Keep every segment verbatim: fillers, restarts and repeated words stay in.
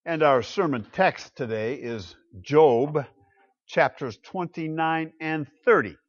And our sermon text today is Job, chapters twenty-nine and thirty.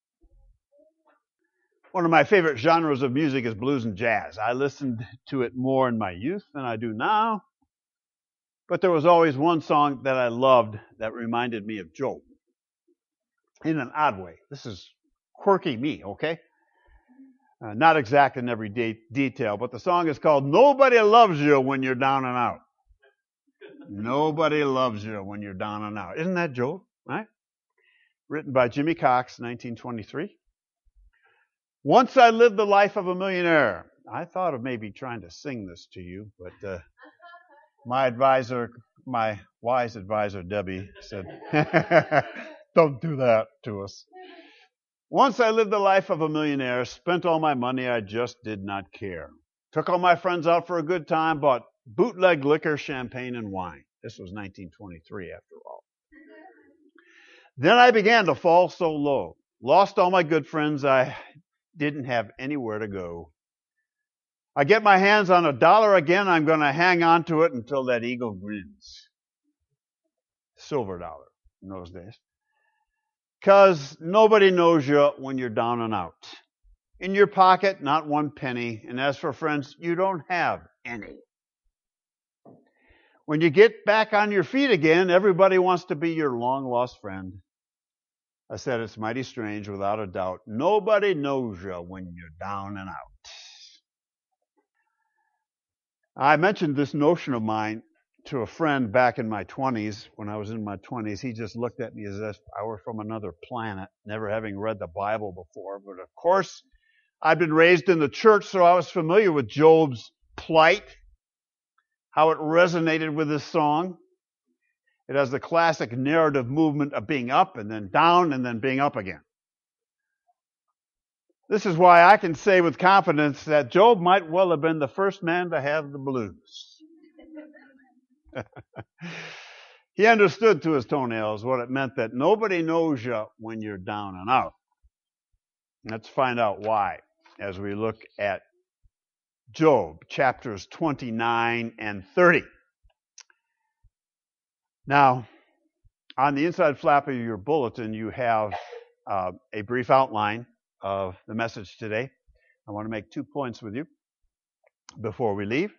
One of my favorite genres of music is blues and jazz. I listened to it more in my youth than I do now. But there was always one song that I loved that reminded me of Job. In an odd way. This is quirky me, okay? Uh, not exact in every de- detail, but the song is called Nobody Loves You When You're Down and Out. Nobody loves you when you're down and out. Isn't that Job, right? Written by Jimmy Cox, nineteen twenty-three. Once I lived the life of a millionaire. I thought of maybe trying to sing this to you, but uh, my advisor, my wise advisor, Debbie, said, don't do that to us. Once I lived the life of a millionaire, spent all my money, I just did not care. Took all my friends out for a good time, bought bootleg liquor, champagne, and wine. This was nineteen twenty-three, after all. Then I began to fall so low. Lost all my good friends. I didn't have anywhere to go. I get my hands on a dollar again. I'm going to hang on to it until that eagle grins. Silver dollar in those days. Because nobody knows you when you're down and out. In your pocket, not one penny. And as for friends, you don't have any. When you get back on your feet again, everybody wants to be your long-lost friend. I said it's mighty strange, without a doubt. Nobody knows you when you're down and out. I mentioned this notion of mine to a friend back in my twenties. When I was in my twenties, he just looked at me as if I were from another planet, never having read the Bible before. But of course, I'd been raised in the church, so I was familiar with Job's plight, how it resonated with this song. It has the classic narrative movement of being up and then down and then being up again. This is why I can say with confidence that Job might well have been the first man to have the blues. He understood to his toenails what it meant that nobody knows you when you're down and out. Let's find out why as we look at Job, chapters twenty-nine and thirty. Now, on the inside flap of your bulletin, you have uh, a brief outline of the message today. I want to make two points with you before we leave.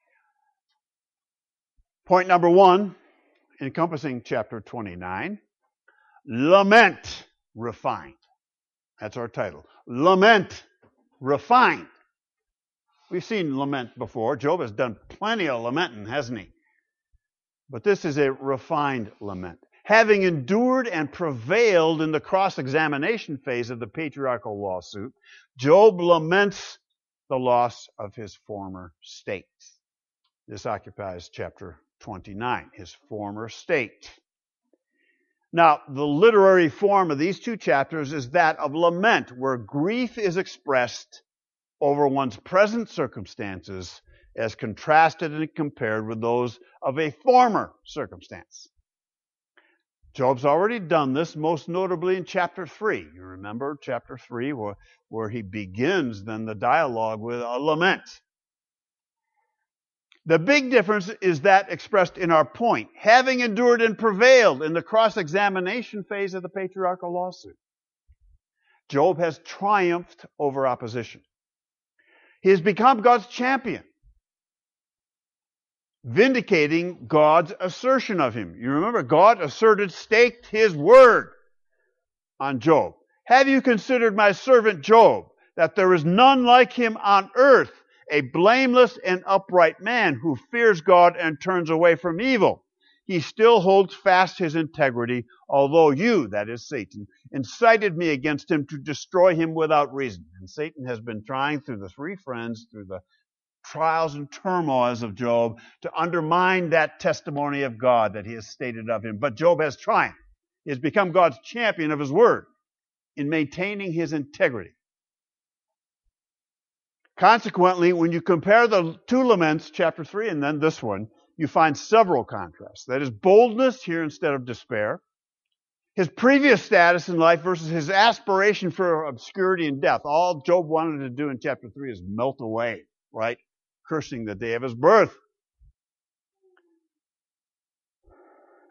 Point number one, encompassing chapter twenty-nine, Lament Refined. That's our title. Lament Refined. We've seen lament before. Job has done plenty of lamenting, hasn't he? But this is a refined lament. Having endured and prevailed in the cross-examination phase of the patriarchal lawsuit, Job laments the loss of his former state. This occupies chapter twenty-nine, his former state. Now, the literary form of these two chapters is that of lament, where grief is expressed over one's present circumstances as contrasted and compared with those of a former circumstance. Job's already done this, most notably in chapter three. You remember chapter three, where, where he begins then the dialogue with a lament. The big difference is that expressed in our point. Having endured and prevailed in the cross-examination phase of the patriarchal lawsuit, Job has triumphed over opposition. He has become God's champion, vindicating God's assertion of him. You remember, God asserted, staked his word on Job. Have you considered my servant Job, that there is none like him on earth, a blameless and upright man who fears God and turns away from evil? He still holds fast his integrity, although you, that is Satan, incited me against him to destroy him without reason. And Satan has been trying through the three friends, through the trials and turmoils of Job, to undermine that testimony of God that he has stated of him. But Job has triumphed. He has become God's champion of his word in maintaining his integrity. Consequently, when you compare the two laments, chapter three and then this one, you find several contrasts. That is, boldness here instead of despair. His previous status in life versus his aspiration for obscurity and death. All Job wanted to do in chapter three is melt away, right? Cursing the day of his birth.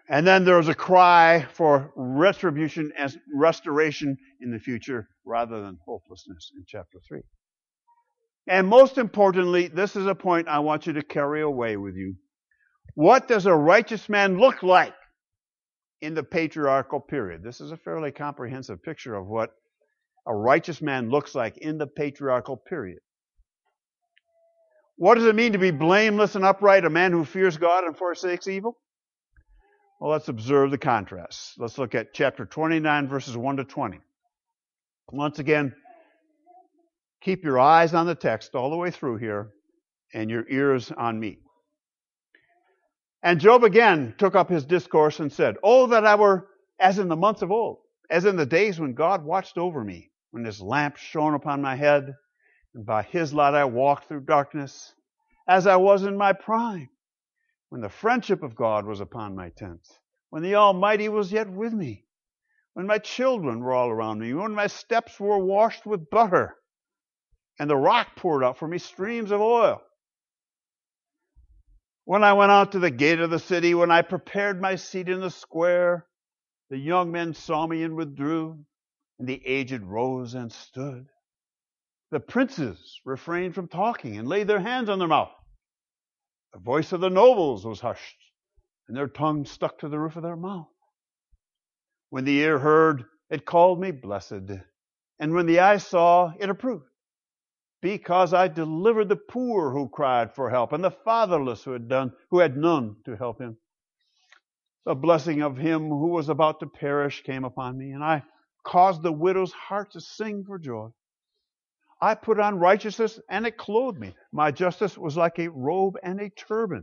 And then there's a cry for retribution and restoration in the future rather than hopelessness in chapter three. And most importantly, this is a point I want you to carry away with you. What does a righteous man look like in the patriarchal period? This is a fairly comprehensive picture of what a righteous man looks like in the patriarchal period. What does it mean to be blameless and upright, a man who fears God and forsakes evil? Well, let's observe the contrast. Let's look at chapter twenty-nine, verses one to twenty. Once again, keep your eyes on the text all the way through here and your ears on me. And Job again took up his discourse and said, "Oh, that I were as in the months of old, as in the days when God watched over me, when his lamp shone upon my head, and by his light I walked through darkness, as I was in my prime, when the friendship of God was upon my tent, when the Almighty was yet with me, when my children were all around me, when my steps were washed with butter, and the rock poured out for me streams of oil. When I went out to the gate of the city, when I prepared my seat in the square, the young men saw me and withdrew, and the aged rose and stood. The princes refrained from talking and laid their hands on their mouth. The voice of the nobles was hushed, and their tongue stuck to the roof of their mouth. When the ear heard, it called me blessed, and when the eye saw, it approved. Because I delivered the poor who cried for help, and the fatherless who had done, who had none to help him. The blessing of him who was about to perish came upon me, and I caused the widow's heart to sing for joy. I put on righteousness, and it clothed me. My justice was like a robe and a turban.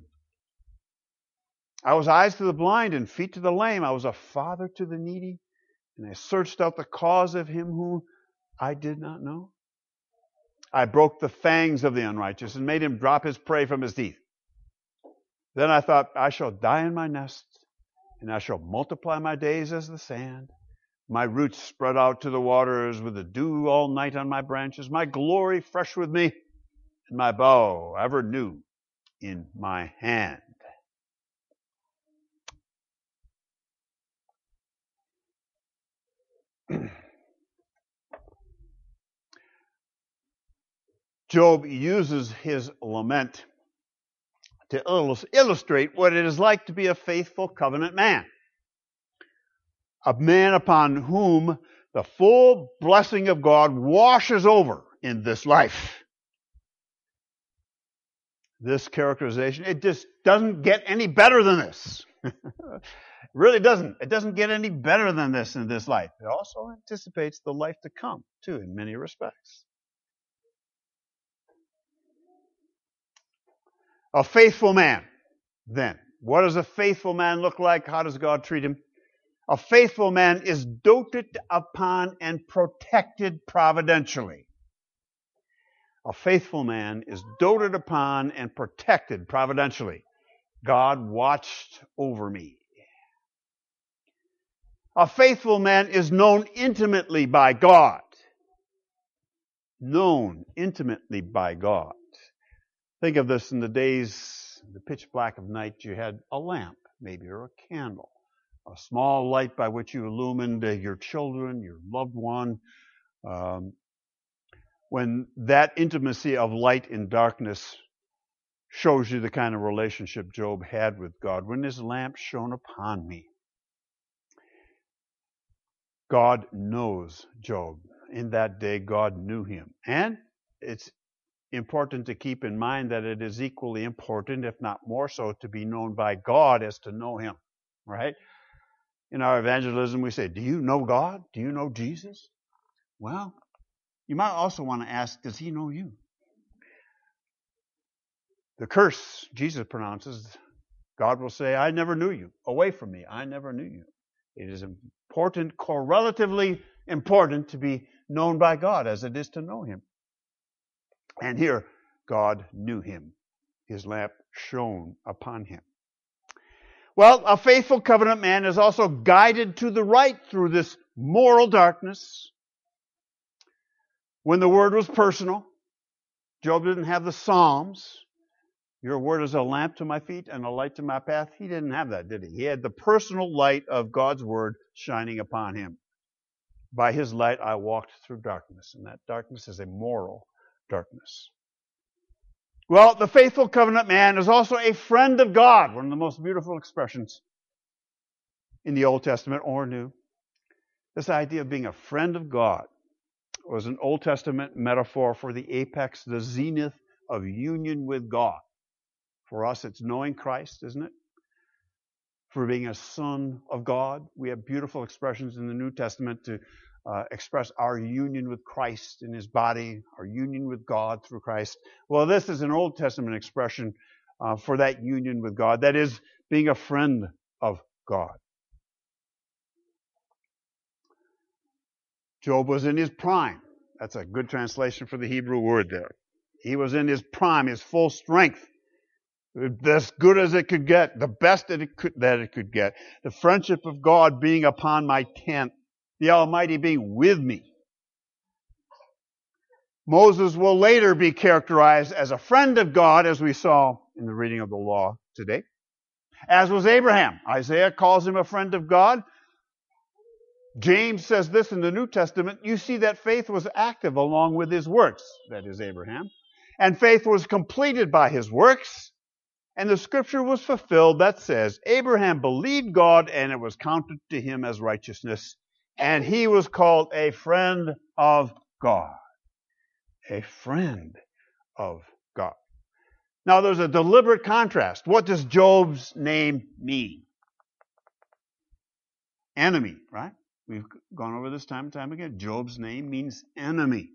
I was eyes to the blind and feet to the lame. I was a father to the needy, and I searched out the cause of him whom I did not know. I broke the fangs of the unrighteous and made him drop his prey from his teeth. Then I thought, I shall die in my nest, and I shall multiply my days as the sand. My roots spread out to the waters with the dew all night on my branches. My glory fresh with me, and my bow ever new in my hand." Job uses his lament to illustrate what it is like to be a faithful covenant man. A man upon whom the full blessing of God washes over in this life. This characterization, it just doesn't get any better than this. It really doesn't. It doesn't get any better than this in this life. It also anticipates the life to come, too, in many respects. A faithful man, then. What does a faithful man look like? How does God treat him? A faithful man is doted upon and protected providentially. A faithful man is doted upon and protected providentially. God watched over me. A faithful man is known intimately by God. Known intimately by God. Think of this in the days, the pitch black of night, you had a lamp, maybe, or a candle. A small light by which you illumined uh, your children, your loved one. Um, when that intimacy of light in darkness shows you the kind of relationship Job had with God. When his lamp shone upon me. God knows Job. In that day, God knew him. And it's important to keep in mind that it is equally important, if not more so, to be known by God as to know him. Right? In our evangelism, we say, do you know God? Do you know Jesus? Well, you might also want to ask, does he know you? The curse Jesus pronounces, God will say, I never knew you. Away from me, I never knew you. It is important, correlatively important, to be known by God as it is to know him. And here, God knew him. His lamp shone upon him. Well, a faithful covenant man is also guided to the right through this moral darkness. When the word was personal, Job didn't have the Psalms. Your word is a lamp to my feet and a light to my path. He didn't have that, did he? He had the personal light of God's word shining upon him. By his light I walked through darkness, and that darkness is a moral darkness. Well, the faithful covenant man is also a friend of God, one of the most beautiful expressions in the Old Testament or New. This idea of being a friend of God was an Old Testament metaphor for the apex, the zenith of union with God. For us, it's knowing Christ, isn't it? For being a son of God. We have beautiful expressions in the New Testament to uh, express our union with Christ in his body, our union with God through Christ. Well, this is an Old Testament expression uh, for that union with God. That is, being a friend of God. Job was in his prime. That's a good translation for the Hebrew word there. He was in his prime, his full strength. As good as it could get, the best that it could, that it could get. The friendship of God being upon my tent, the Almighty being with me. Moses will later be characterized as a friend of God, as we saw in the reading of the law today. As was Abraham. Isaiah calls him a friend of God. James says this in the New Testament, you see that faith was active along with his works, that is Abraham. And faith was completed by his works. And the scripture was fulfilled that says, Abraham believed God and it was counted to him as righteousness. And he was called a friend of God. A friend of God. Now there's a deliberate contrast. What does Job's name mean? Enemy, right? We've gone over this time and time again. Job's name means enemy.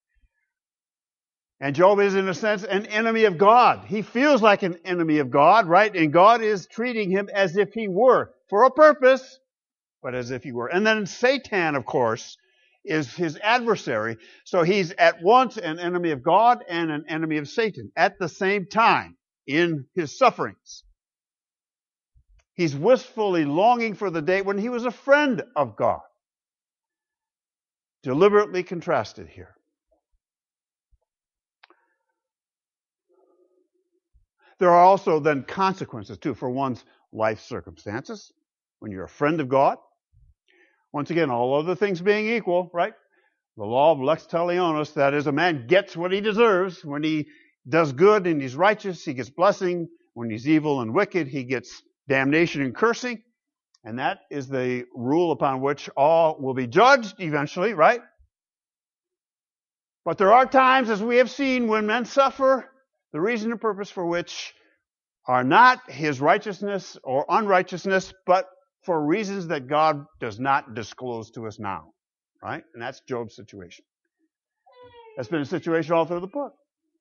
And Job is, in a sense, an enemy of God. He feels like an enemy of God, right? And God is treating him as if he were, for a purpose, but as if he were. And then Satan, of course, is his adversary. So he's at once an enemy of God and an enemy of Satan at the same time in his sufferings. He's wistfully longing for the day when he was a friend of God. Deliberately contrasted here. There are also then consequences, too, for one's life circumstances. When you're a friend of God, once again, all other things being equal, right? The law of lex talionis, that is, a man gets what he deserves. When he does good and he's righteous, he gets blessing. When he's evil and wicked, he gets damnation and cursing. And that is the rule upon which all will be judged eventually, right? But there are times, as we have seen, when men suffer, the reason and purpose for which are not his righteousness or unrighteousness, but for reasons that God does not disclose to us now. Right? And that's Job's situation. That's been a situation all through the book.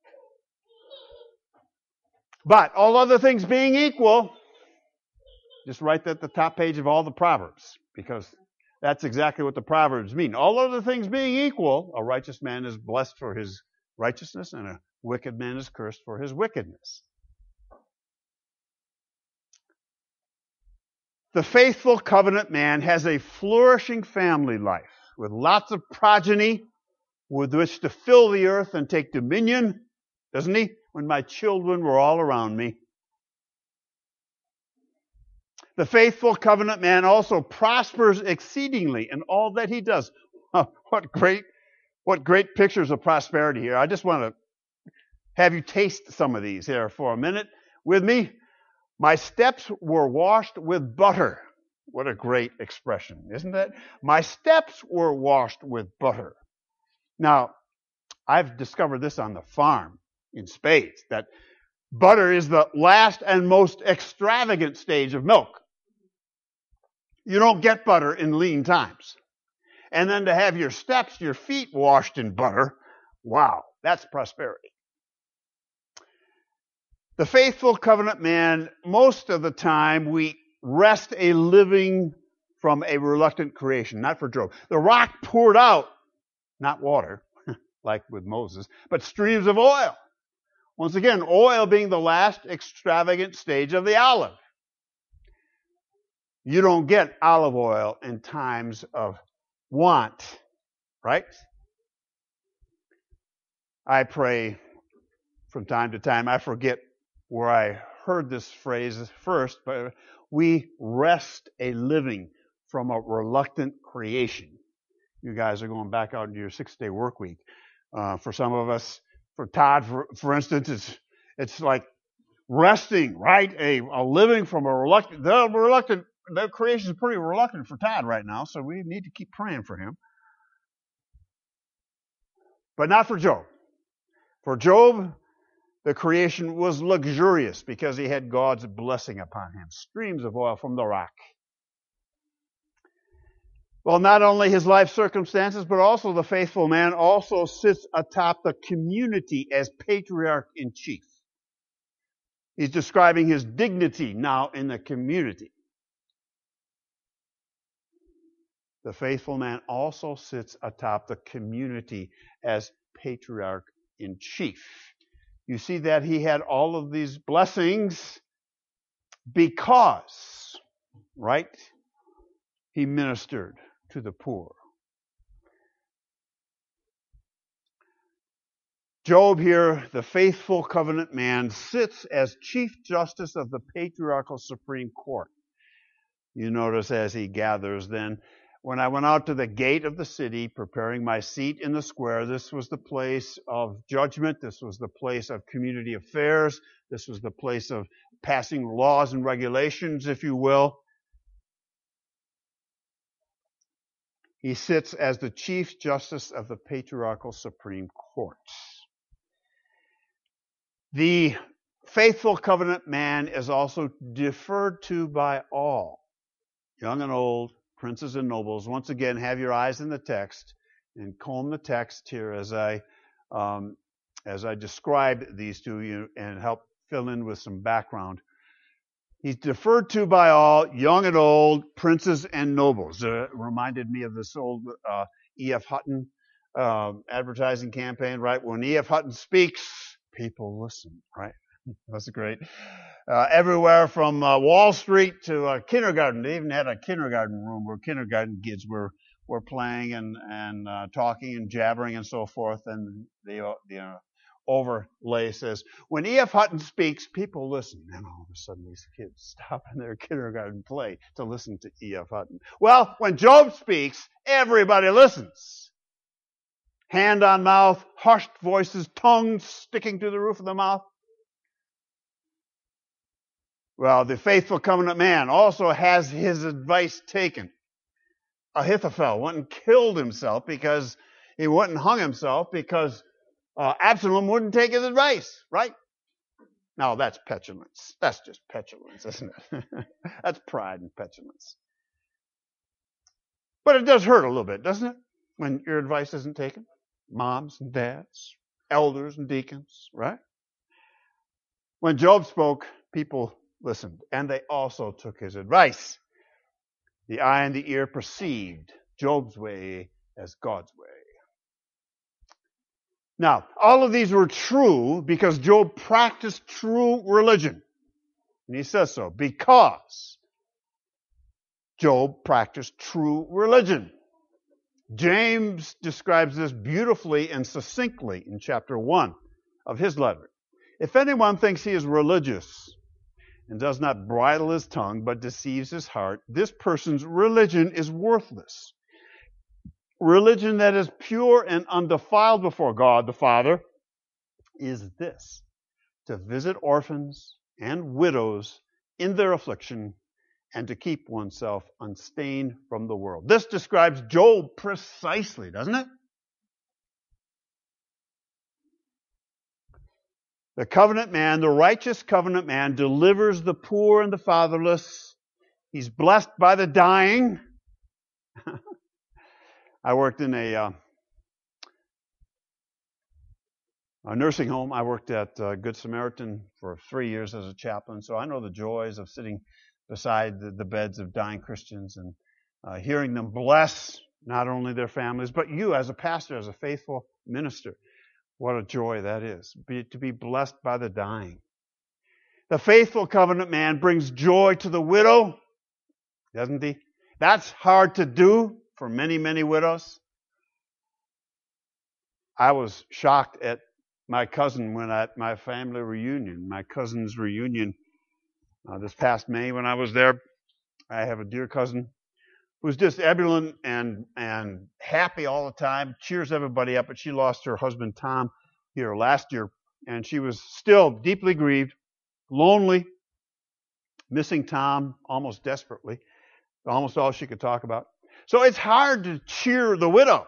But all other things being equal, just write that at the top page of all the Proverbs, because that's exactly what the Proverbs mean. All other things being equal, a righteous man is blessed for his righteousness, and a wicked man is cursed for his wickedness. The faithful covenant man has a flourishing family life with lots of progeny with which to fill the earth and take dominion, doesn't he? When my children were all around me. The faithful covenant man also prospers exceedingly in all that he does. Oh, what great, what great pictures of prosperity here. I just want to have you taste some of these here for a minute with me. My steps were washed with butter. What a great expression, isn't it? My steps were washed with butter. Now, I've discovered this on the farm in spades, that butter is the last and most extravagant stage of milk. You don't get butter in lean times. And then to have your steps, your feet washed in butter, wow, that's prosperity. The faithful covenant man, most of the time, we wrest a living from a reluctant creation, not for Job. The rock poured out, not water, like with Moses, but streams of oil. Once again, oil being the last extravagant stage of the olive. You don't get olive oil in times of want, right? I pray from time to time. I forget where I heard this phrase first, but we wrest a living from a reluctant creation. You guys are going back out into your six-day work week. Uh, for some of us, for Todd, for, for instance, it's it's like resting, right? A, a living from a reluctant, the reluctant, the creation is pretty reluctant for Todd right now, so we need to keep praying for him. But not for Job. For Job, the creation was luxurious because he had God's blessing upon him. Streams of oil from the rock. Well, not only his life circumstances, but also the faithful man also sits atop the community as patriarch in chief. He's describing his dignity now in the community. The faithful man also sits atop the community as patriarch in chief. You see that he had all of these blessings because, right, he ministered to the poor. Job here, the faithful covenant man, sits as chief justice of the patriarchal Supreme Court. You notice as he gathers then, when I went out to the gate of the city, preparing my seat in the square, this was the place of judgment. This was the place of community affairs. This was the place of passing laws and regulations, if you will. He sits as the chief justice of the patriarchal Supreme Court. The faithful covenant man is also deferred to by all, young and old, princes and nobles. Once again, have your eyes in the text and comb the text here as I um, as I describe these to you and help fill in with some background. He's deferred to by all, young and old, princes and nobles. Uh, reminded me of this old uh, E F. Hutton uh, advertising campaign, right? When E F. Hutton speaks, people listen, right? That's great. Uh, everywhere from uh, Wall Street to uh, kindergarten. They even had a kindergarten room where kindergarten kids were were playing and and uh, talking and jabbering and so forth. And the the uh, overlay says, when E F. Hutton speaks, people listen. And all of a sudden, these kids stop in their kindergarten play to listen to E F. Hutton. Well, when Job speaks, everybody listens. Hand on mouth, hushed voices, tongues sticking to the roof of the mouth. Well, the faithful covenant man also has his advice taken. Ahithophel went and killed himself because he went and hung himself because uh, Absalom wouldn't take his advice, right? Now that's petulance. That's just petulance, isn't it? That's pride and petulance. But it does hurt a little bit, doesn't it? When your advice isn't taken. Moms and dads, elders and deacons, right? When Job spoke, people listened, and they also took his advice. The eye and the ear perceived Job's way as God's way. Now, all of these were true because Job practiced true religion. And he says so, because Job practiced true religion. James describes this beautifully and succinctly in chapter one of his letter. If anyone thinks he is religious and does not bridle his tongue but deceives his heart, this person's religion is worthless. Religion that is pure and undefiled before God the Father is this: to visit orphans and widows in their affliction and to keep oneself unstained from the world. This describes Job precisely, doesn't it? The covenant man, the righteous covenant man, delivers the poor and the fatherless. He's blessed by the dying. I worked in a, uh, a nursing home. I worked at uh, Good Samaritan for three years as a chaplain, so I know the joys of sitting beside the, the beds of dying Christians and uh, hearing them bless not only their families, but you as a pastor, as a faithful minister. What a joy that is, be, to be blessed by the dying. The faithful covenant man brings joy to the widow, doesn't he? That's hard to do for many, many widows. I was shocked at my cousin went at my family reunion, my cousin's reunion uh, this past May when I was there. I have a dear cousin who's just ebullient and and happy all the time, cheers everybody up. But she lost her husband Tom here last year, and she was still deeply grieved, lonely, missing Tom almost desperately. Almost all she could talk about. So it's hard to cheer the widow.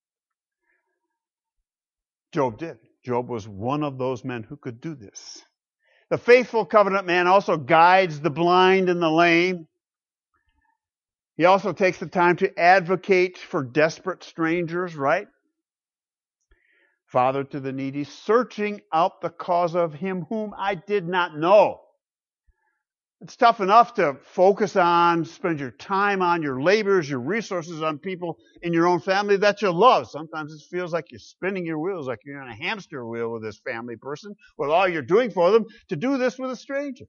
Job did. Job was one of those men who could do this. The faithful covenant man also guides the blind and the lame. He also takes the time to advocate for desperate strangers, right? Father to the needy, searching out the cause of him whom I did not know. It's tough enough to focus on, spend your time on, your labors, your resources on people in your own family that you love. Sometimes it feels like you're spinning your wheels, like you're on a hamster wheel with this family person, with all you're doing for them, to do this with a stranger.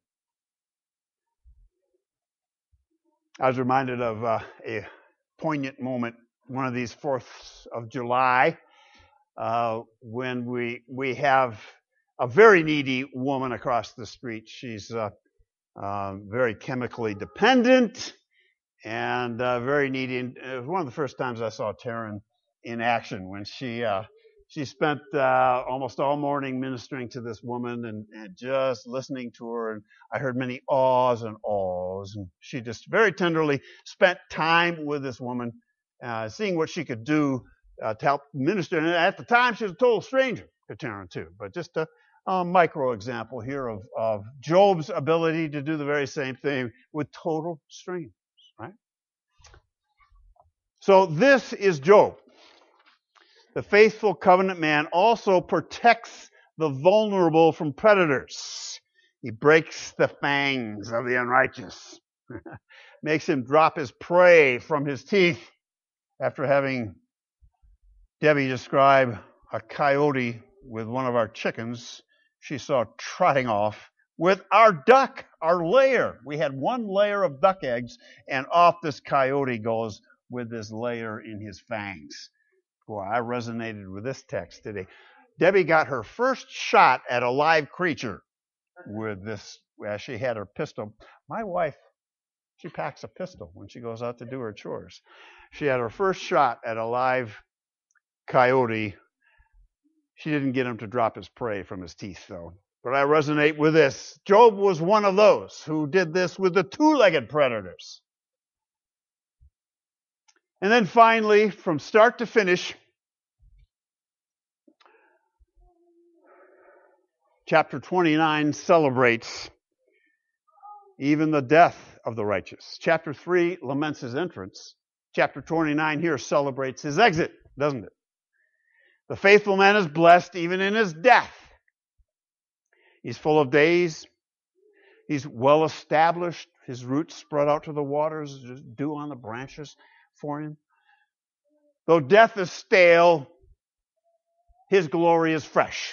I was reminded of uh, a poignant moment, one of these fourths of July, uh, when we we have a very needy woman across the street. She's uh, uh, very chemically dependent and uh, very needy. And it was one of the first times I saw Taryn in action, when she uh, she spent uh, almost all morning ministering to this woman and, and just listening to her. And I heard many ahs and ahs. And she just very tenderly spent time with this woman, uh, seeing what she could do uh, to help minister. And at the time, she was a total stranger to Taryn, too. But just a, a micro example here of, of Job's ability to do the very same thing with total strangers, right? So this is Job. The faithful covenant man also protects the vulnerable from predators. He breaks the fangs of the unrighteous, makes him drop his prey from his teeth. After having Debbie describe a coyote with one of our chickens, she saw trotting off with our duck, our layer. We had one layer of duck eggs, and off this coyote goes with this layer in his fangs. Boy, I resonated with this text today. Debbie got her first shot at a live creature with this, as she had her pistol. My wife, she packs a pistol when she goes out to do her chores. She had her first shot at a live coyote. She didn't get him to drop his prey from his teeth, though. But I resonate with this. Job was one of those who did this with the two-legged predators. And then finally, from start to finish, chapter twenty-nine celebrates even the death of the righteous. Chapter three laments his entrance. Chapter twenty-nine here celebrates his exit, doesn't it? The faithful man is blessed even in his death. He's full of days. He's well established. His roots spread out to the waters, dew on the branches for him. Though death is stale, his glory is fresh.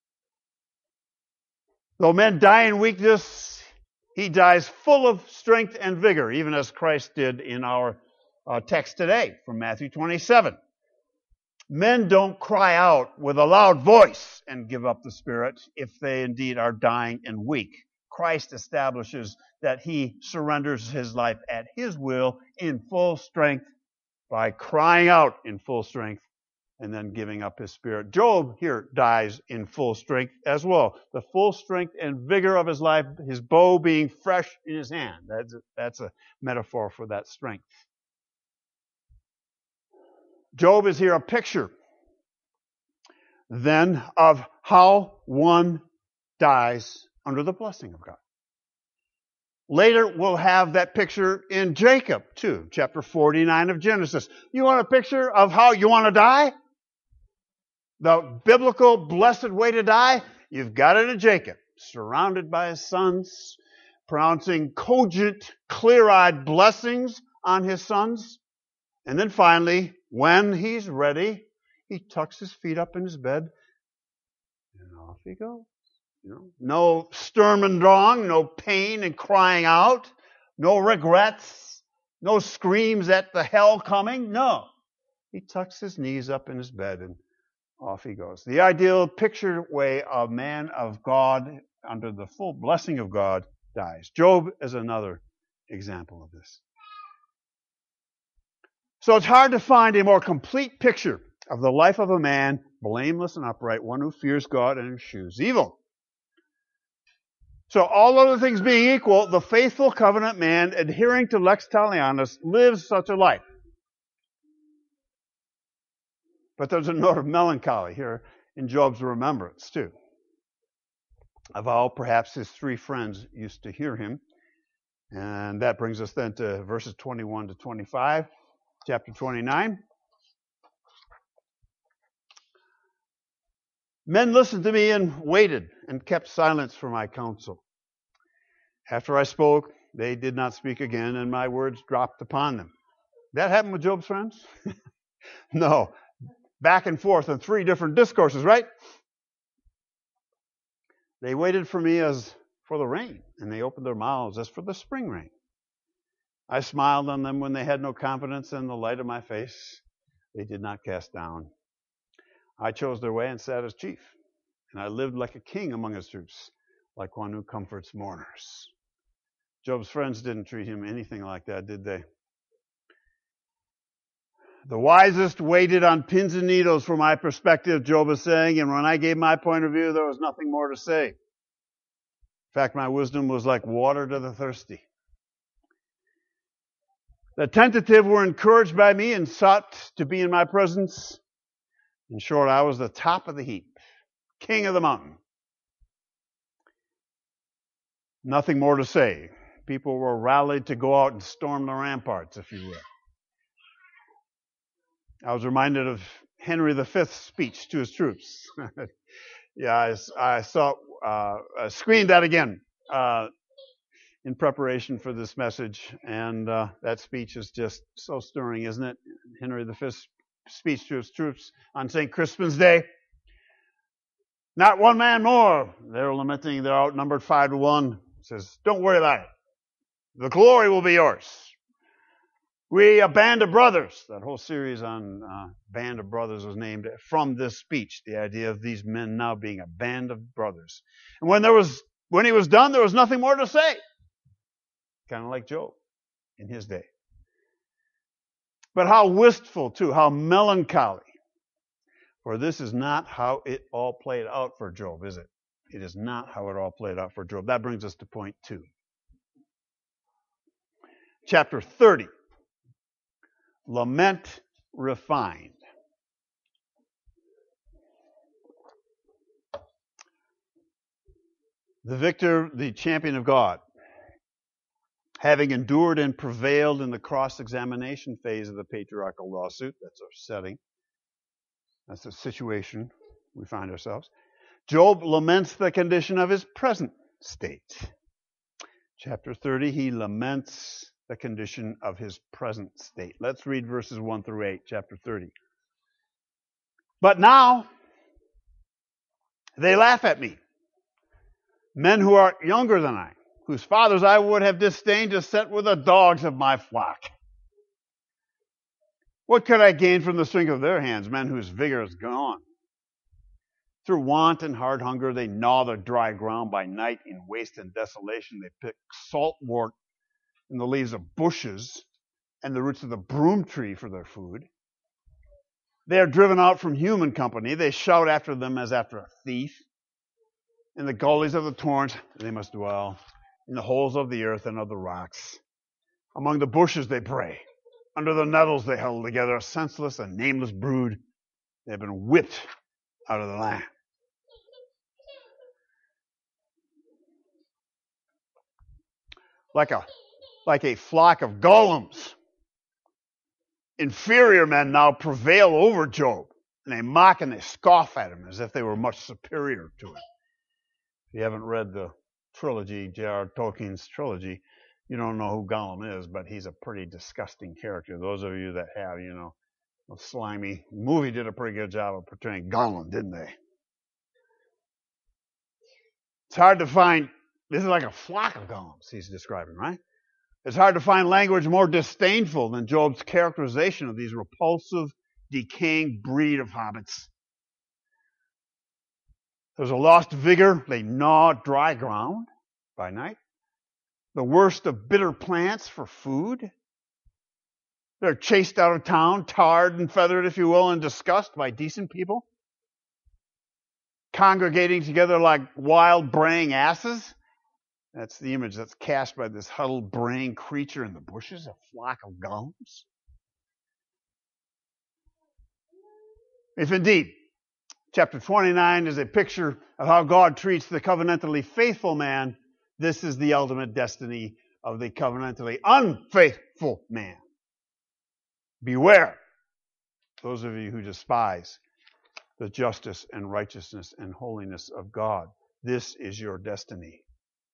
Though men die in weakness, he dies full of strength and vigor, even as Christ did in our uh, text today from Matthew twenty-seven. Men don't cry out with a loud voice and give up the spirit if they indeed are dying and weak. Christ establishes that he surrenders his life at his will in full strength by crying out in full strength and then giving up his spirit. Job here dies in full strength as well. The full strength and vigor of his life, his bow being fresh in his hand. That's a, that's a metaphor for that strength. Job is here a picture then of how one dies under the blessing of God. Later, we'll have that picture in Jacob, too, chapter forty-nine of Genesis. You want a picture of how you want to die? The biblical blessed way to die? You've got it in Jacob, surrounded by his sons, pronouncing cogent, clear-eyed blessings on his sons. And then finally, when he's ready, he tucks his feet up in his bed, and off he goes. You know, no Sturm und Drang, no pain and crying out, no regrets, no screams at the hell coming. No. He tucks his knees up in his bed and off he goes. The ideal picture way of man of God under the full blessing of God dies. Job is another example of this. So it's hard to find a more complete picture of the life of a man, blameless and upright, one who fears God and eschews evil. So all other things being equal, the faithful covenant man adhering to lex talionis lives such a life. But there's a note of melancholy here in Job's remembrance too, of how perhaps his three friends used to hear him. And that brings us then to verses twenty-one to twenty-five, chapter twenty-nine. Men listened to me and waited and kept silence for my counsel. After I spoke, they did not speak again, and my words dropped upon them. That happened with Job's friends? No. Back and forth in three different discourses, right? They waited for me as for the rain, and they opened their mouths as for the spring rain. I smiled on them when they had no confidence in the light of my face. They did not cast down. I chose their way and sat as chief, and I lived like a king among his troops, like one who comforts mourners. Job's friends didn't treat him anything like that, did they? The wisest waited on pins and needles for my perspective, Job is saying, and when I gave my point of view, there was nothing more to say. In fact, my wisdom was like water to the thirsty. The tentative were encouraged by me and sought to be in my presence. In short, I was the top of the heap, king of the mountain. Nothing more to say. People were rallied to go out and storm the ramparts, if you will. I was reminded of Henry the Fifth's speech to his troops. yeah, I, I saw, uh, I screened that again uh, in preparation for this message, and uh, that speech is just so stirring, isn't it? Henry the Fifth's speech to his troops on Saint Crispin's Day. Not one man more. They're lamenting they're outnumbered five to one. He says, don't worry about it. The glory will be yours. We, a band of brothers. That whole series on uh, Band of Brothers was named from this speech, the idea of these men now being a band of brothers. And when there was, when he was done, there was nothing more to say. Kind of like Job in his day. But how wistful too, how melancholy. For this is not how it all played out for Job, is it? It is not how it all played out for Job. That brings us to point two. Chapter thirty. Lament refined. The victor, the champion of God, having endured and prevailed in the cross-examination phase of the patriarchal lawsuit, that's our setting, that's the situation we find ourselves, Job laments the condition of his present state. Chapter thirty, he laments the condition of his present state. Let's read verses one through eight, chapter thirty. But now they laugh at me, men who are younger than I, whose fathers I would have disdained to set with the dogs of my flock. What could I gain from the strength of their hands, men whose vigor is gone? Through want and hard hunger they gnaw the dry ground. By night in waste and desolation they pick saltwort in the leaves of bushes and the roots of the broom tree for their food. They are driven out from human company. They shout after them as after a thief. In the gullies of the torrents they must dwell. In the holes of the earth and of the rocks. Among the bushes they prey. Under the nettles they huddle together, a senseless and nameless brood. They have been whipped out of the land. Like a Like a flock of golems. Inferior men now prevail over Job, and they mock and they scoff at him as if they were much superior to him. If you haven't read the trilogy, J R Tolkien's trilogy, you don't know who Gollum is, but he's a pretty disgusting character. Those of you that have, you know, a slimy movie did a pretty good job of portraying Gollum, didn't they? It's hard to find, this is like a flock of golems he's describing, right? It's hard to find language more disdainful than Job's characterization of these repulsive, decaying breed of hobbits. There's a lost vigor. They gnaw dry ground by night. The worst of bitter plants for food. They're chased out of town, tarred and feathered, if you will, and discussed by decent people. Congregating together like wild braying asses. That's the image that's cast by this huddled braying creature in the bushes, a flock of gulls. If indeed chapter twenty-nine is a picture of how God treats the covenantally faithful man, this is the ultimate destiny of the covenantally unfaithful man. Beware, those of you who despise the justice and righteousness and holiness of God. This is your destiny.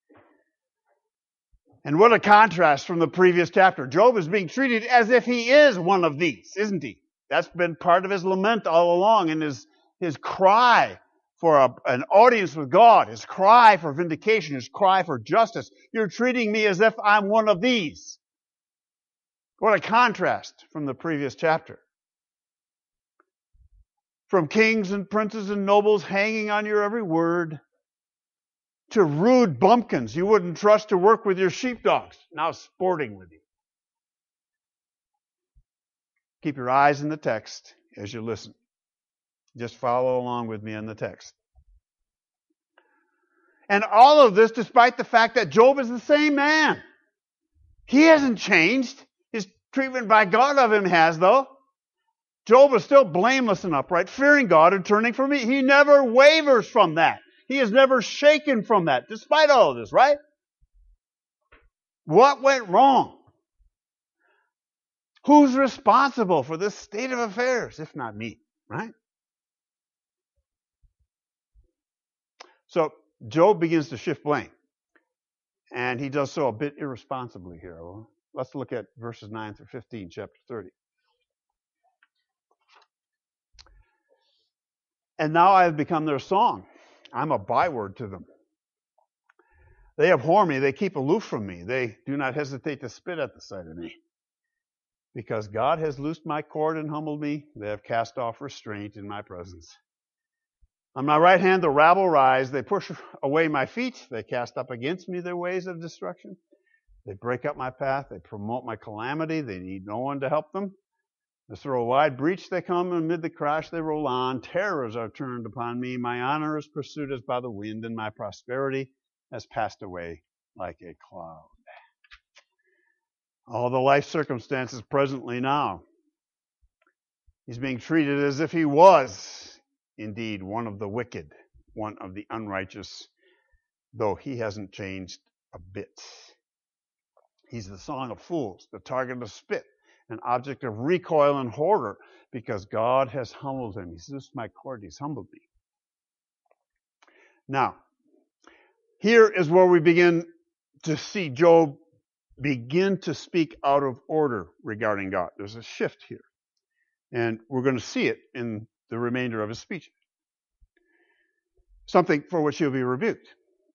And what a contrast from the previous chapter. Job is being treated as if he is one of these, isn't he? That's been part of his lament all along, and his, his cry for a, an audience with God, his cry for vindication, his cry for justice. You're treating me as if I'm one of these. What a contrast from the previous chapter. From kings and princes and nobles hanging on your every word, to rude bumpkins you wouldn't trust to work with your sheepdogs, now sporting with you. Keep your eyes in the text as you listen. Just follow along with me in the text. And all of this despite the fact that Job is the same man. He hasn't changed. His treatment by God of him has, though. Job is still blameless and upright, fearing God and turning from me. He never wavers from that. He is never shaken from that, despite all of this, right? What went wrong? Who's responsible for this state of affairs, if not me, right? So Job begins to shift blame. And he does so a bit irresponsibly here. Well, let's look at verses nine through fifteen, chapter thirty. And now I have become their song. I'm a byword to them. They abhor me. They keep aloof from me. They do not hesitate to spit at the sight of me. Because God has loosed my cord and humbled me, they have cast off restraint in my presence. On my right hand the rabble rise. They push away my feet. They cast up against me their ways of destruction. They break up my path. They promote my calamity. They need no one to help them. As through a wide breach they come, and amid the crash they roll on. Terrors are turned upon me. My honor is pursued as by the wind, and my prosperity has passed away like a cloud. All the life circumstances presently now. He's being treated as if he was indeed one of the wicked, one of the unrighteous, though he hasn't changed a bit. He's the song of fools, the target of spit, an object of recoil and horror, because God has humbled him. He's loosed my cord, he's humbled me. Now, here is where we begin to see Job begin to speak out of order regarding God. There's a shift here. And we're going to see it in the remainder of his speech. Something for which he'll be rebuked.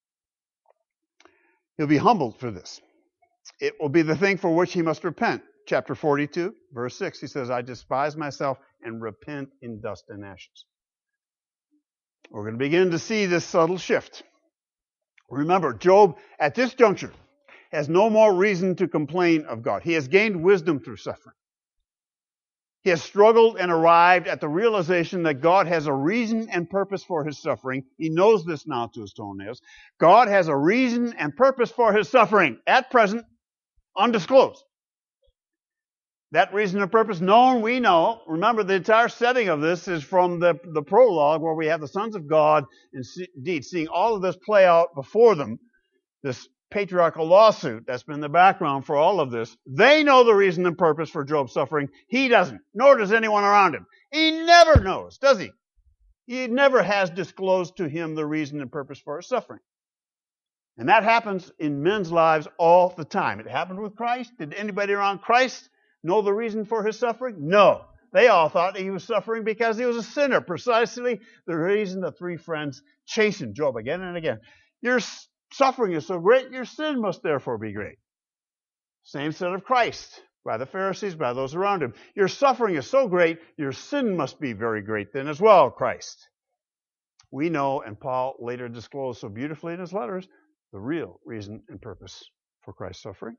He'll be humbled for this. It will be the thing for which he must repent. Chapter forty-two, verse six, he says, I despise myself and repent in dust and ashes. We're going to begin to see this subtle shift. Remember, Job, at this juncture, has no more reason to complain of God. He has gained wisdom through suffering. He has struggled and arrived at the realization that God has a reason and purpose for his suffering. He knows this now to his toenails. God has a reason and purpose for his suffering, at present, undisclosed. That reason and purpose known, we know. Remember, the entire setting of this is from the, the prologue, where we have the sons of God, and see, indeed, seeing all of this play out before them, this patriarchal lawsuit that's been the background for all of this. They know the reason and purpose for Job's suffering. He doesn't, nor does anyone around him. He never knows, does he? He never has disclosed to him the reason and purpose for his suffering. And that happens in men's lives all the time. It happened with Christ. Did anybody around Christ know the reason for his suffering? No. They all thought he was suffering because he was a sinner. Precisely the reason the three friends chastened Job again and again. Your suffering is so great, your sin must therefore be great. Same said of Christ, by the Pharisees, by those around him. Your suffering is so great, your sin must be very great then as well, Christ. we know, and Paul later disclosed so beautifully in his letters, the real reason and purpose for Christ's suffering.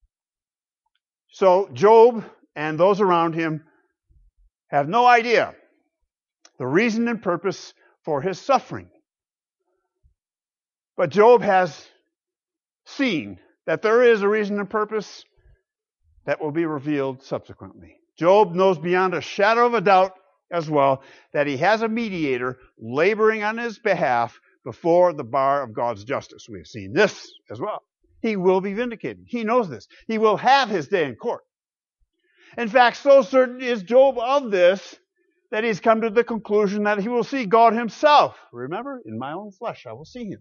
So Job and those around him have no idea the reason and purpose for his suffering. But Job has seen that there is a reason and purpose that will be revealed subsequently. Job knows beyond a shadow of a doubt as well that he has a mediator laboring on his behalf before the bar of God's justice. We have seen this as well. He will be vindicated. He knows this. He will have his day in court. In fact, so certain is Job of this that he's come to the conclusion that he will see God himself. Remember, in my own flesh I will see him.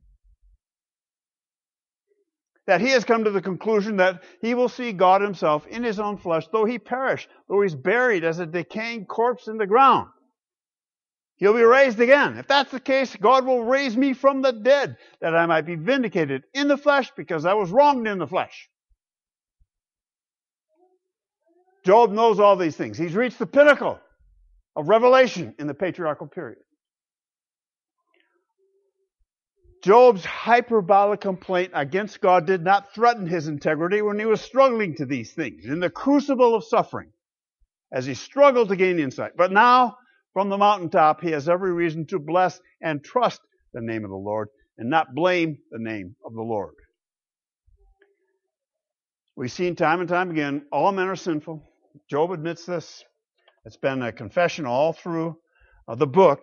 That he has come to the conclusion that he will see God himself in his own flesh, though he perish, though he's buried as a decaying corpse in the ground. He'll be raised again. If that's the case, God will raise me from the dead, that I might be vindicated in the flesh because I was wronged in the flesh. Job knows all these things. He's reached the pinnacle of revelation in the patriarchal period. Job's hyperbolic complaint against God did not threaten his integrity when he was struggling to these things, in the crucible of suffering, as he struggled to gain insight. But now, from the mountaintop, he has every reason to bless and trust the name of the Lord and not blame the name of the Lord. We've seen time and time again, all men are sinful. Job admits this. It's been a confession all through uh, the book.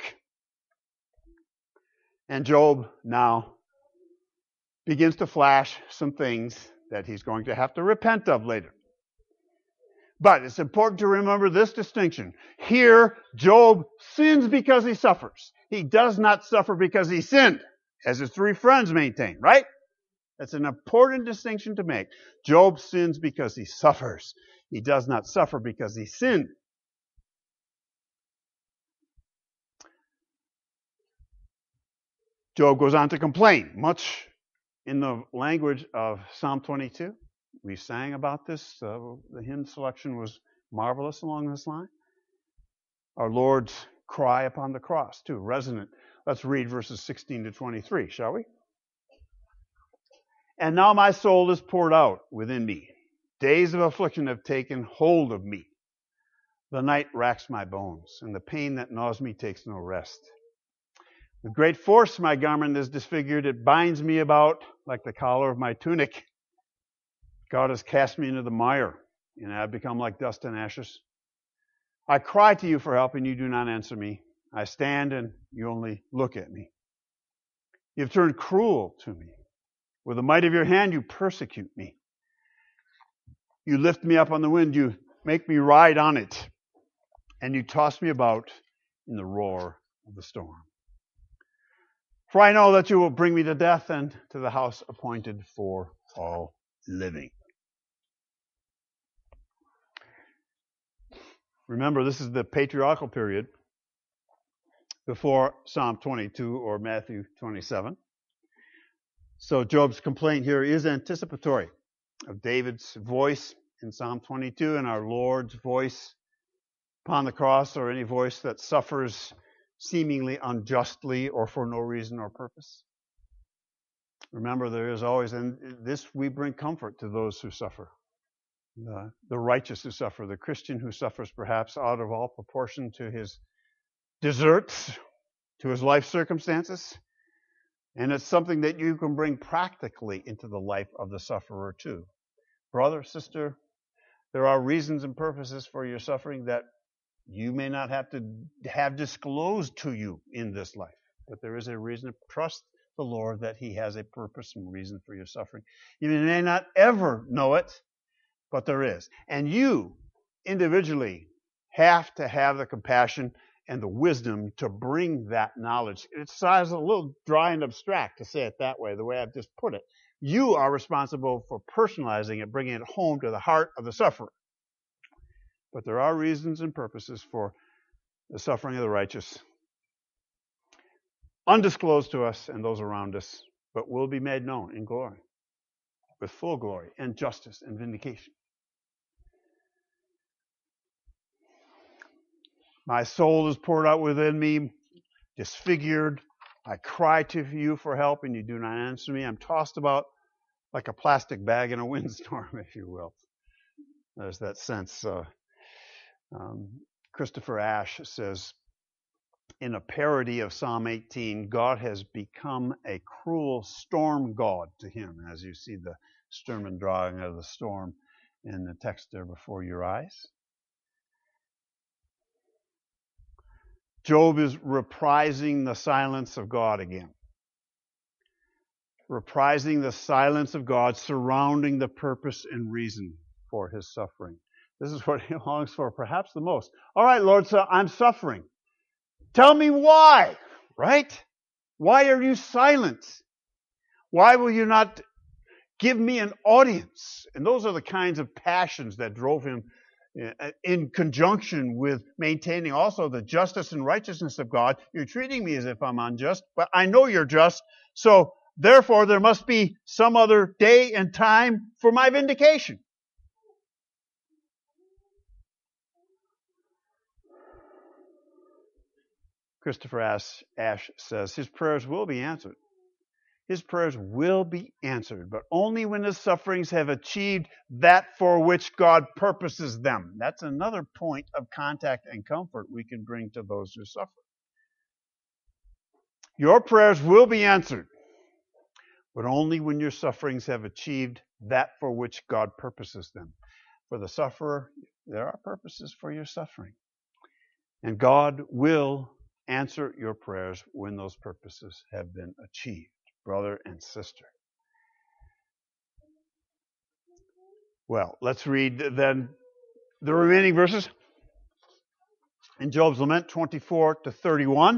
And Job now begins to flash some things that he's going to have to repent of later. But it's important to remember this distinction. Here, Job sins because he suffers. He does not suffer because he sinned, as his three friends maintain, right? That's an important distinction to make. Job sins because he suffers. He does not suffer because he sinned. Job goes on to complain, much in the language of Psalm twenty-two. We sang about this. Uh, the hymn selection was marvelous along this line. Our Lord's cry upon the cross, too, resonant. Let's read verses sixteen to twenty-three, shall we? And now my soul is poured out within me. Days of affliction have taken hold of me. The night racks my bones, and the pain that gnaws me takes no rest. With great force my garment is disfigured. It binds me about like the collar of my tunic. God has cast me into the mire, and I have become like dust and ashes. I cry to you for help, and you do not answer me. I stand, and you only look at me. You have turned cruel to me. With the might of your hand, you persecute me. You lift me up on the wind. You make me ride on it, and you toss me about in the roar of the storm. For I know that you will bring me to death and to the house appointed for all living. Remember, this is the patriarchal period before Psalm twenty-two or Matthew twenty-seven. So Job's complaint here is anticipatory of David's voice in Psalm twenty-two and our Lord's voice upon the cross, or any voice that suffers seemingly unjustly or for no reason or purpose. Remember, there is always, and this we bring comfort to those who suffer. The, the righteous who suffer, the Christian who suffers perhaps out of all proportion to his deserts, to his life circumstances. And it's something that you can bring practically into the life of the sufferer too. Brother, sister, there are reasons and purposes for your suffering that you may not have to have disclosed to you in this life. But there is a reason to trust the Lord that He has a purpose and reason for your suffering. You may not ever know it, but there is. And you, individually, have to have the compassion and the wisdom to bring that knowledge. It sounds a little dry and abstract to say it that way, the way I've just put it. You are responsible for personalizing it, bringing it home to the heart of the sufferer. But there are reasons and purposes for the suffering of the righteous, undisclosed to us and those around us, but will be made known in glory, with full glory and justice and vindication. My soul is poured out within me, disfigured, I cry to you for help, and you do not answer me. I'm tossed about like a plastic bag in a windstorm, if you will. There's that sense. Uh, um, Christopher Ash says, in a parody of Psalm eighteen, God has become a cruel storm god to him, as you see the Sturman drawing of the storm in the text there before your eyes. Job is reprising the silence of God again. Reprising the silence of God surrounding the purpose and reason for his suffering. This is what he longs for perhaps the most. All right, Lord, so I'm suffering. Tell me why, right? Why are you silent? Why will you not give me an audience? And those are the kinds of passions that drove him in conjunction with maintaining also the justice and righteousness of God. You're treating me as if I'm unjust, but I know you're just. So therefore, there must be some other day and time for my vindication. Christopher Ash, Ash says his prayers will be answered. His prayers will be answered, but only when his sufferings have achieved that for which God purposes them. That's another point of contact and comfort we can bring to those who suffer. Your prayers will be answered, but only when your sufferings have achieved that for which God purposes them. For the sufferer, there are purposes for your suffering. And God will answer your prayers when those purposes have been achieved, brother and sister. Well, let's read then the remaining verses in Job's Lament, twenty-four to thirty-one.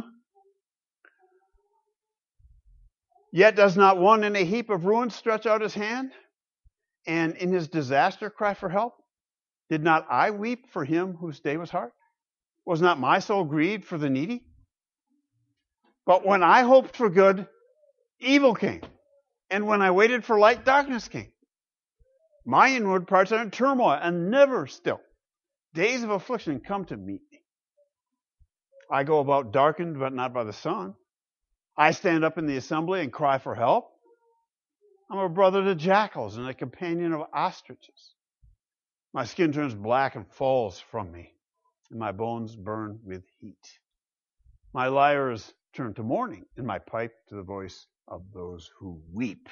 Yet does not one in a heap of ruins stretch out his hand, and in his disaster cry for help? Did not I weep for him whose day was hard? Was not my soul grieved for the needy? But when I hoped for good, evil came. And when I waited for light, darkness came. My inward parts are in turmoil and never still. Days of affliction come to meet me. I go about darkened, but not by the sun. I stand up in the assembly and cry for help. I'm a brother to jackals and a companion of ostriches. My skin turns black and falls from me, and my bones burn with heat. My lyre is turned to mourning, and my pipe to the voice of those who weep.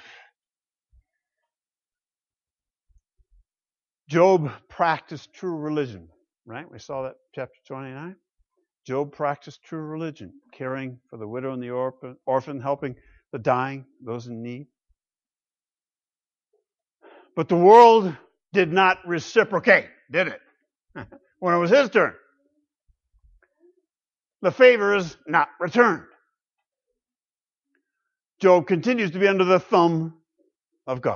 Job practiced true religion, right? We saw that chapter twenty-nine. Job practiced true religion, caring for the widow and the orphan, orphan, helping the dying, those in need. But the world did not reciprocate, did it? When it was his turn. The favor is not returned. Job continues to be under the thumb of God.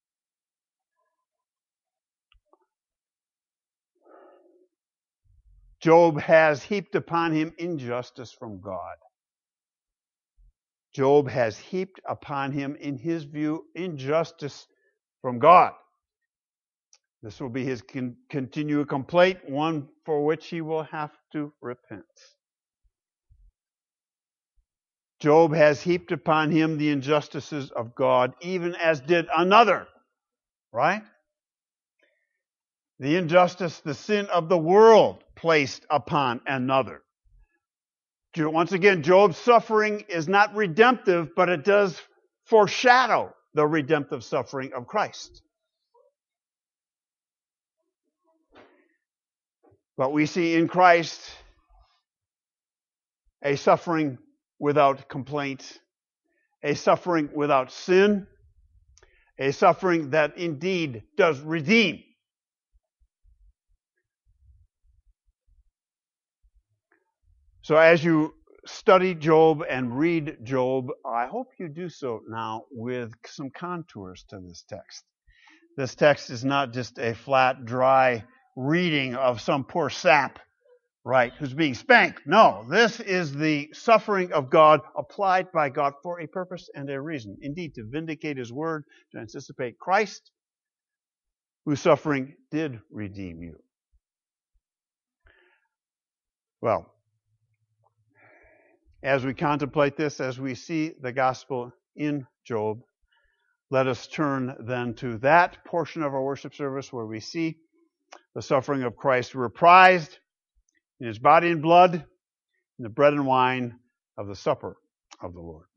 Job has heaped upon him injustice from God. Job has heaped upon him, in his view, injustice from God. This will be his con- continual complaint, one for which he will have to repent. Job has heaped upon him the injustices of God, even as did another, right? The injustice, the sin of the world placed upon another. Once again, Job's suffering is not redemptive, but it does foreshadow the redemptive suffering of Christ. But we see in Christ a suffering without complaint, a suffering without sin, a suffering that indeed does redeem. So as you study Job and read Job, I hope you do so now with some contours to this text. This text is not just a flat, dry reading of some poor sap, right, who's being spanked. No, this is the suffering of God applied by God for a purpose and a reason. Indeed, to vindicate his word, to anticipate Christ, whose suffering did redeem you. Well, As we contemplate this, as we see the gospel in Job, let us turn then to that portion of our worship service where we see the suffering of Christ reprised in his body and blood, in the bread and wine of the supper of the Lord.